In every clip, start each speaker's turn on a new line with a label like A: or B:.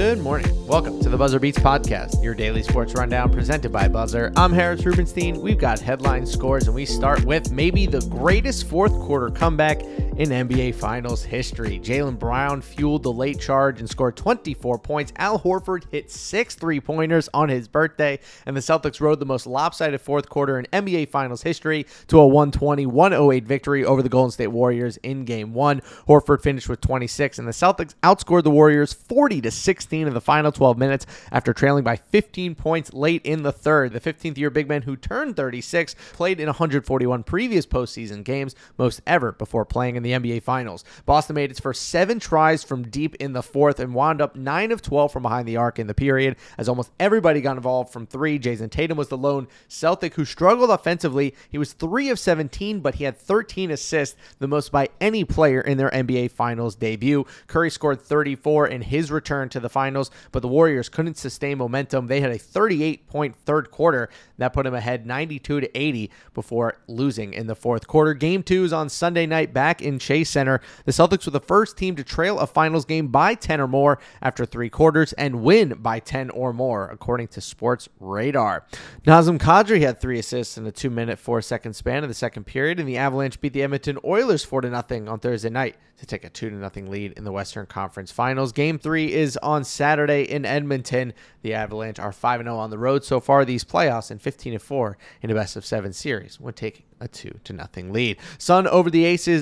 A: Good morning. Welcome to the Buzzer Beats Podcast, your daily sports rundown presented by Buzzer. I'm Harris Rubenstein. We've got headline scores, and we start with maybe the greatest fourth quarter comeback in NBA Finals history. Jaylen Brown fueled the late charge and scored 24 points. Al Horford hit 6 3-pointers on his birthday, and the Celtics rode the most lopsided fourth quarter in NBA Finals history to a 120-108 victory over the Golden State Warriors in Game 1. Horford finished with 26, and the Celtics outscored the Warriors 40-16 in the final 12 minutes after trailing by 15 points late in the third. The 15th-year big man, who turned 36, played in 141 previous postseason games, most ever before playing in the NBA Finals. Boston made its first 7 tries from deep in the fourth and wound up 9 of 12 from behind the arc in the period, as almost everybody got involved from 3. Jason Tatum was the lone Celtic who struggled offensively. He was 3 of 17, but he had 13 assists, the most by any player in their NBA Finals debut. Curry scored 34 in his return to the finals, but the Warriors couldn't sustain momentum. They had a 38-point third quarter that put him ahead 92-80 before losing in the fourth quarter. Game 2 is on Sunday night back in Chase Center. The Celtics were the first team to trail a finals game by 10 or more after 3 quarters and win by 10 or more, according to Sports Radar. Nazem Kadri had 3 assists in a 2-minute, 4-second span in the second period, and the Avalanche beat the Edmonton Oilers 4-0 on Thursday night to take a 2-0 lead in the Western Conference Finals. Game 3 is on Saturday in Edmonton. The Avalanche are 5-0 on the road so far these playoffs and 15-4 in a best-of-7 series when taking a 2-0 lead. Sun over the Aces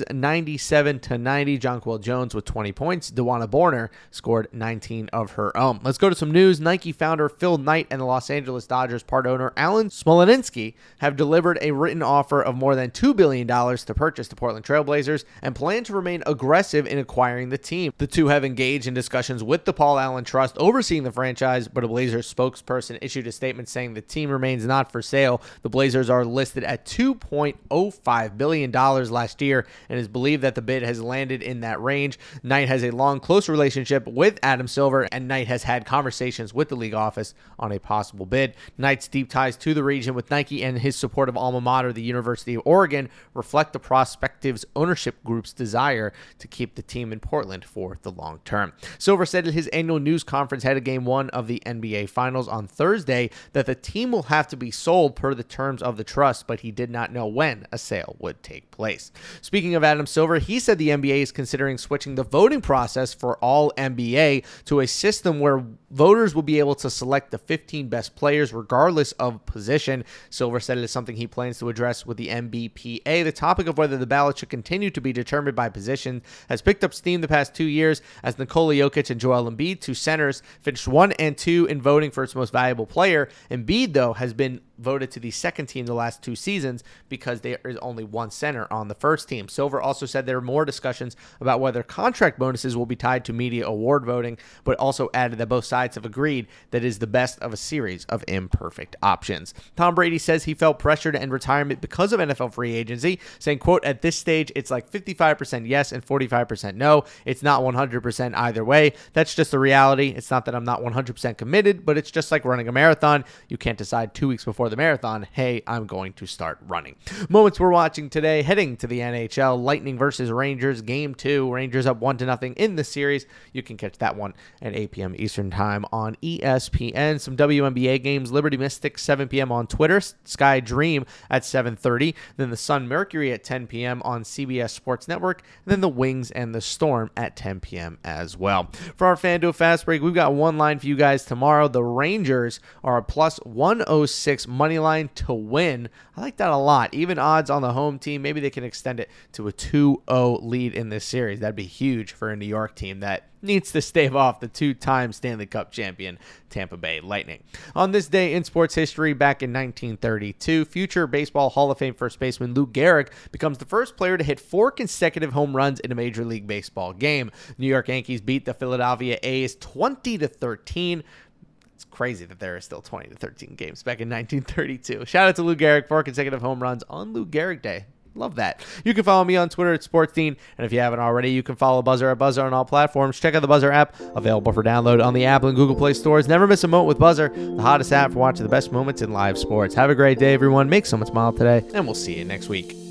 A: 97-90. Jonquel Jones with 20 points. DeWanna Borner scored 19 of her own. Let's go to some news. Nike founder Phil Knight and the Los Angeles Dodgers part owner Alan Smolensky have delivered a written offer of more than $2 billion to purchase the Portland Trail Blazers and plan to remain aggressive in acquiring the team. The two have engaged in discussions with the Paul Allen Trust overseeing the franchise, but a Blazers spokesperson issued a statement saying the team remains not for sale. The Blazers are listed at $2.05 billion last year, and it is believed that the bid has landed in that range. Knight has a long, close relationship with Adam Silver, and Knight has had conversations with the league office on a possible bid. Knight's deep ties to the region with Nike and his support of alma mater, the University of Oregon, reflect the prospective's ownership group's desire to keep the team in Portland for the long term. Silver said at his annual news conference ahead of Game 1 of the NBA Finals on Thursday that the team will have to be sold per the terms of the trust, but he did not know when a sale would take place. Speaking of Adam Silver, he said the NBA is considering switching the voting process for all NBA to a system where voters will be able to select the 15 best players regardless of position. Silver said it is something he plans to address with the NBPA. The topic of whether the ballot should continue to be determined by position has picked up steam the past 2 years as Nikola Jokic and Joel Embiid, 2 centers, finished 1 and 2 in voting for its most valuable player. Embiid, though, has been voted to the second team the last 2 seasons because there is only 1 center on the first team. Silver also said there are more discussions about whether contract bonuses will be tied to media award voting, but also added that both sides have agreed that it is the best of a series of imperfect options. Tom Brady says he felt pressure to end retirement because of NFL free agency, saying, quote, "At this stage, it's like 55% yes and 45% no. It's not 100% either way. That's just the reality. It's not that I'm not 100% committed, but it's just like running a marathon. You can't decide 2 weeks before the marathon, hey, I'm going to start running." Moments we're watching today, heading to the NHL, Lightning versus Rangers, Game 2. Rangers up 1-0 in the series. You can catch that one at 8 p.m. Eastern Time on ESPN. Some WNBA games, Liberty Mystics 7 p.m. on Twitter, Sky Dream at 7:30, then the Sun Mercury at 10 p.m. on CBS Sports Network, and then the Wings and the Storm at 10 p.m. as well. For our FanDuel Fast Break, we've got one line for you guys tomorrow. The Rangers are a plus 106 money line to win. I like that a lot. Even odds on the home team. Maybe they can extend it to a 2-0 lead in this series. That'd be huge for a New York team that needs to stave off the 2-time Stanley Cup champion Tampa Bay Lightning. On this day in sports history, back in 1932, future Baseball Hall of Fame first baseman Lou Gehrig becomes the first player to hit 4 consecutive home runs in a Major League Baseball game. New York Yankees beat the Philadelphia A's 20-13. It's crazy that there are still 20-13 games back in 1932. Shout out to Lou Gehrig, 4 consecutive home runs on Lou Gehrig Day. Love that. You can follow me on Twitter at SportsDean, and if you haven't already, you can follow Buzzer at Buzzer on all platforms. Check out the Buzzer app, available for download on the Apple and Google Play stores. Never miss a moment with Buzzer, the hottest app for watching the best moments in live sports. Have a great day, everyone. Make someone smile today, and we'll see you next week.